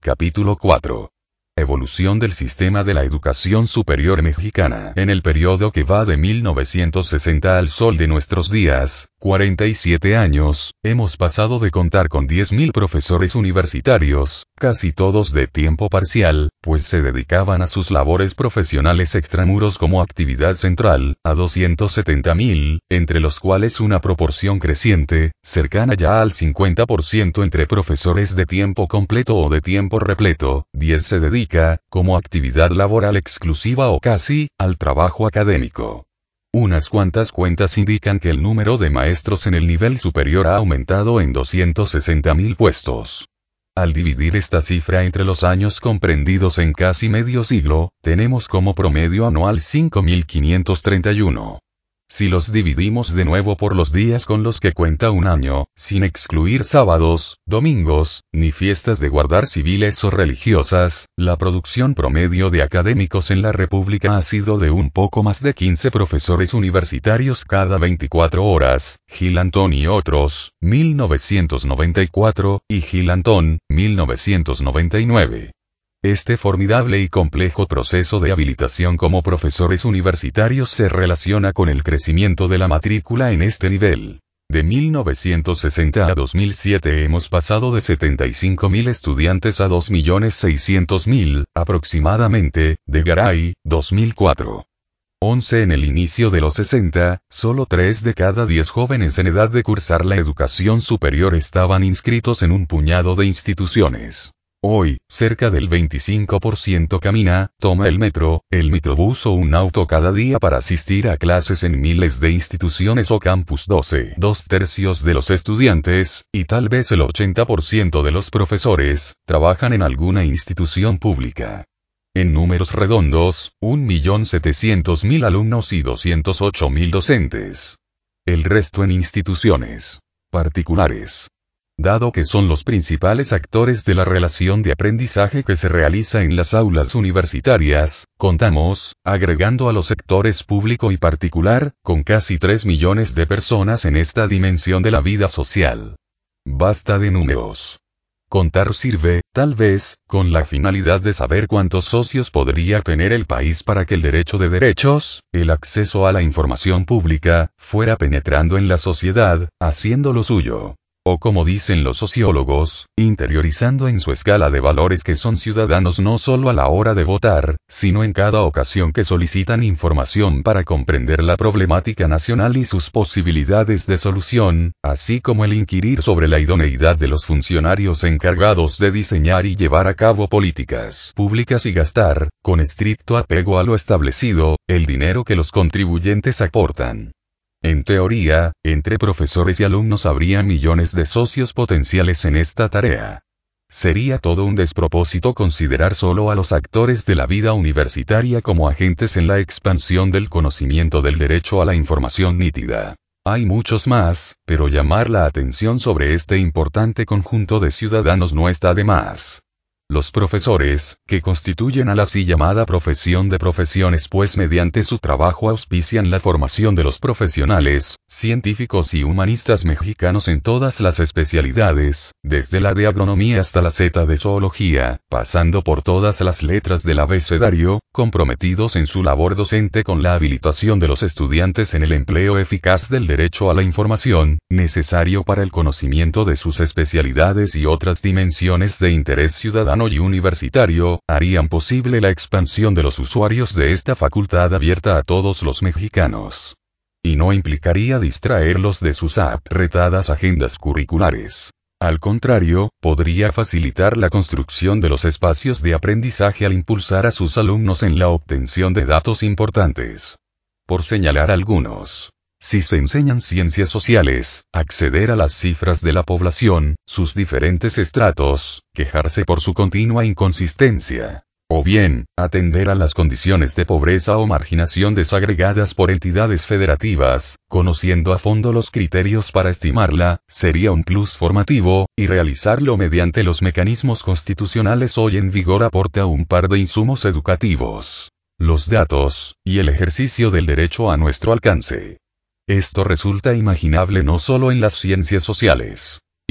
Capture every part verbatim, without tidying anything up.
Capítulo cuatro. Evolución del sistema de la educación superior mexicana. En el periodo que va de mil novecientos sesenta al sol de nuestros días, cuarenta y siete años, hemos pasado de contar con diez mil profesores universitarios, casi todos de tiempo parcial, pues se dedicaban a sus labores profesionales extramuros como actividad central, a doscientos setenta mil, entre los cuales una proporción creciente, cercana ya al cincuenta por ciento entre profesores de tiempo completo o de tiempo repleto, diez se dedican como actividad laboral exclusiva o casi, al trabajo académico. Unas cuantas cuentas indican que el número de maestros en el nivel superior ha aumentado en doscientos sesenta mil puestos. Al dividir esta cifra entre los años comprendidos en casi medio siglo, tenemos como promedio anual cinco mil quinientos treinta y uno. Si los dividimos de nuevo por los días con los que cuenta un año, sin excluir sábados, domingos, ni fiestas de guardar civiles o religiosas, la producción promedio de académicos en la República ha sido de un poco más de quince profesores universitarios cada veinticuatro horas, Gil Antón y otros, mil novecientos noventa y cuatro, y Gil Antón, mil novecientos noventa y nueve. Este formidable y complejo proceso de habilitación como profesores universitarios se relaciona con el crecimiento de la matrícula en este nivel. De mil novecientos sesenta a dos mil siete hemos pasado de setenta y cinco mil estudiantes a dos millones seiscientos mil, aproximadamente, de Garay, dos mil cuatro. once En el inicio de los sesenta, solo tres de cada diez jóvenes en edad de cursar la educación superior estaban inscritos en un puñado de instituciones. Hoy, cerca del veinticinco por ciento camina, toma el metro, el microbús o un auto cada día para asistir a clases en miles de instituciones o campus. doce. Dos tercios de los estudiantes, y tal vez el ochenta por ciento de los profesores, trabajan en alguna institución pública. En números redondos, un millón setecientos mil alumnos y doscientos ocho mil docentes. El resto en instituciones particulares. Dado que son los principales actores de la relación de aprendizaje que se realiza en las aulas universitarias, contamos, agregando a los sectores público y particular, con casi tres millones de personas en esta dimensión de la vida social. Basta de números. Contar sirve, tal vez, con la finalidad de saber cuántos socios podría tener el país para que el derecho de derechos, el acceso a la información pública, fuera penetrando en la sociedad, haciéndolo suyo. O como dicen los sociólogos, interiorizando en su escala de valores que son ciudadanos no solo a la hora de votar, sino en cada ocasión que solicitan información para comprender la problemática nacional y sus posibilidades de solución, así como el inquirir sobre la idoneidad de los funcionarios encargados de diseñar y llevar a cabo políticas públicas y gastar, con estricto apego a lo establecido, el dinero que los contribuyentes aportan. En teoría, entre profesores y alumnos habría millones de socios potenciales en esta tarea. Sería todo un despropósito considerar solo a los actores de la vida universitaria como agentes en la expansión del conocimiento del derecho a la información nítida. Hay muchos más, pero llamar la atención sobre este importante conjunto de ciudadanos no está de más. Los profesores, que constituyen a la así llamada profesión de profesiones pues mediante su trabajo auspician la formación de los profesionales, científicos y humanistas mexicanos en todas las especialidades, desde la de agronomía hasta la Z de zoología, pasando por todas las letras del abecedario, comprometidos en su labor docente con la habilitación de los estudiantes en el empleo eficaz del derecho a la información, necesario para el conocimiento de sus especialidades y otras dimensiones de interés ciudadano y universitario, harían posible la expansión de los usuarios de esta facultad abierta a todos los mexicanos. Y no implicaría distraerlos de sus apretadas agendas curriculares. Al contrario, podría facilitar la construcción de los espacios de aprendizaje al impulsar a sus alumnos en la obtención de datos importantes. Por señalar algunos. Si se enseñan ciencias sociales, acceder a las cifras de la población, sus diferentes estratos, quejarse por su continua inconsistencia. O bien, atender a las condiciones de pobreza o marginación desagregadas por entidades federativas, conociendo a fondo los criterios para estimarla, sería un plus formativo, y realizarlo mediante los mecanismos constitucionales hoy en vigor aporta un par de insumos educativos. Los datos, y el ejercicio del derecho a nuestro alcance. Esto resulta imaginable no solo en las ciencias sociales.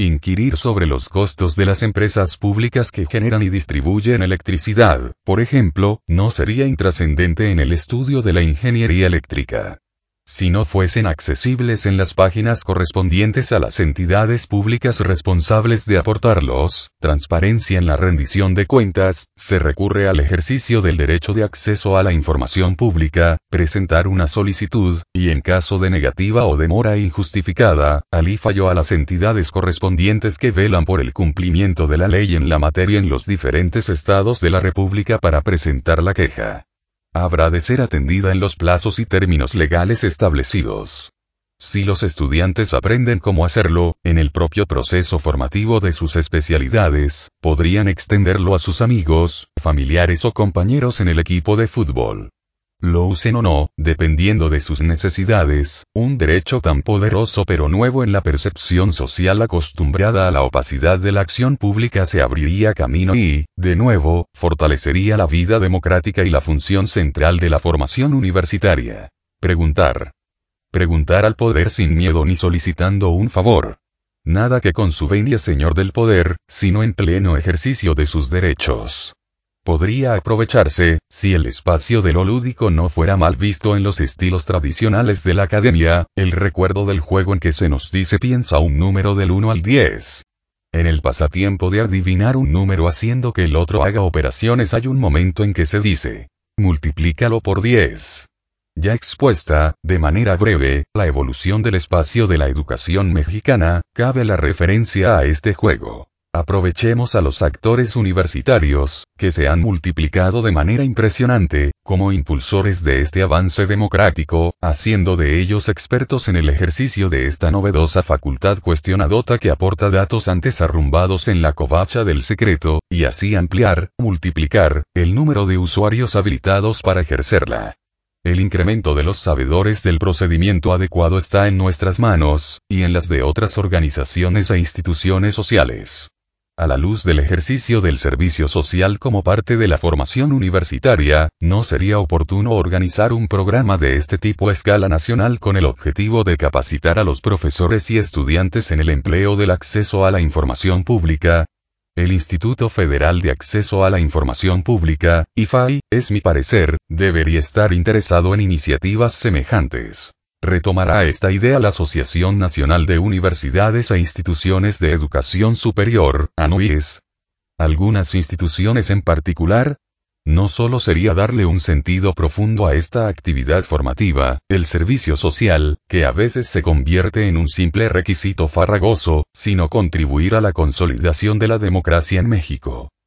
Inquirir sobre los costos de las empresas públicas que generan y distribuyen electricidad, por ejemplo, no sería intrascendente en el estudio de la ingeniería eléctrica. Si no fuesen accesibles en las páginas correspondientes a las entidades públicas responsables de aportarlos, transparencia en la rendición de cuentas, se recurre al ejercicio del derecho de acceso a la información pública, presentar una solicitud, y en caso de negativa o demora injustificada, al I F A Y o a las entidades correspondientes que velan por el cumplimiento de la ley en la materia en los diferentes estados de la República para presentar la queja. Habrá de ser atendida en los plazos y términos legales establecidos. Si los estudiantes aprenden cómo hacerlo, en el propio proceso formativo de sus especialidades, podrían extenderlo a sus amigos, familiares o compañeros en el equipo de fútbol. Lo usen o no, dependiendo de sus necesidades, un derecho tan poderoso pero nuevo en la percepción social acostumbrada a la opacidad de la acción pública se abriría camino y, de nuevo, fortalecería la vida democrática y la función central de la formación universitaria. Preguntar. Preguntar al poder sin miedo ni solicitando un favor. Nada que con su venia señor del poder, sino en pleno ejercicio de sus derechos. Podría aprovecharse, si el espacio de lo lúdico no fuera mal visto en los estilos tradicionales de la academia, el recuerdo del juego en que se nos dice piensa un número del uno al diez. En el pasatiempo de adivinar un número haciendo que el otro haga operaciones hay un momento en que se dice, multiplícalo por diez. Ya expuesta, de manera breve, la evolución del espacio de la educación mexicana, cabe la referencia a este juego. Aprovechemos a los actores universitarios, que se han multiplicado de manera impresionante, como impulsores de este avance democrático, haciendo de ellos expertos en el ejercicio de esta novedosa facultad cuestionadota que aporta datos antes arrumbados en la covacha del secreto, y así ampliar, multiplicar, el número de usuarios habilitados para ejercerla. El incremento de los sabedores del procedimiento adecuado está en nuestras manos, y en las de otras organizaciones e instituciones sociales. A la luz del ejercicio del servicio social como parte de la formación universitaria, ¿no sería oportuno organizar un programa de este tipo a escala nacional con el objetivo de capacitar a los profesores y estudiantes en el empleo del acceso a la información pública? El Instituto Federal de Acceso a la Información Pública, I F A I, es mi parecer, debería estar interesado en iniciativas semejantes. Retomará esta idea la Asociación Nacional de Universidades e Instituciones de Educación Superior, A N U I E S. Algunas instituciones en particular. No solo sería darle un sentido profundo a esta actividad formativa, el servicio social, que a veces se convierte en un simple requisito farragoso, sino contribuir a la consolidación de la democracia en México.